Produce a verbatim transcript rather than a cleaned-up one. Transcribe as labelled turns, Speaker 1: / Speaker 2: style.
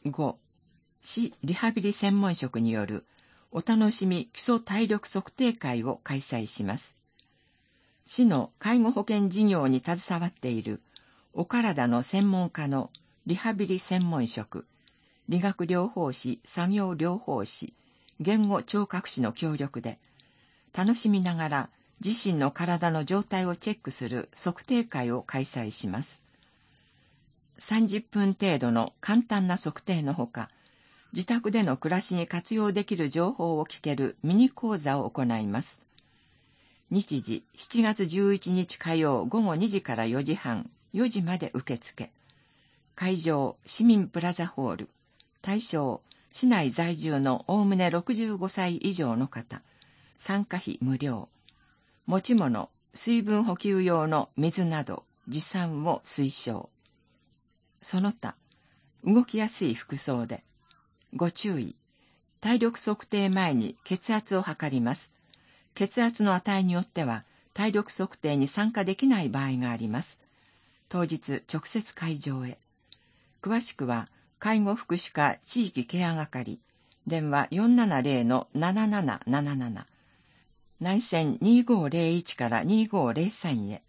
Speaker 1: ご、市リハビリ専門職によるお楽しみ基礎体力測定会を開催します。市の介護保険事業に携わっているお体の専門家のリハビリ専門職、理学療法士、作業療法士、言語聴覚士の協力で、楽しみながら自身の体の状態をチェックする測定会を開催します。さんじゅっぷん程度の簡単な測定のほか、自宅での暮らしに活用できる情報を聞けるミニ講座を行います。日時しちがつじゅういちにち火曜ごごにじからよじはん、よじまで受付。会場、市民プラザホール。対象、市内在住のおおむねろくじゅうごさい以上の方。参加費無料。持ち物、水分補給用の水など持参を推奨。その他、動きやすい服装で。ご注意。体力測定前に血圧を測ります。血圧の値によっては体力測定に参加できない場合があります。当日直接会場へ。詳しくは介護福祉課地域ケア係、電話 よんななぜろのななななななな、内線にごぜろいちからにごぜろさんへ。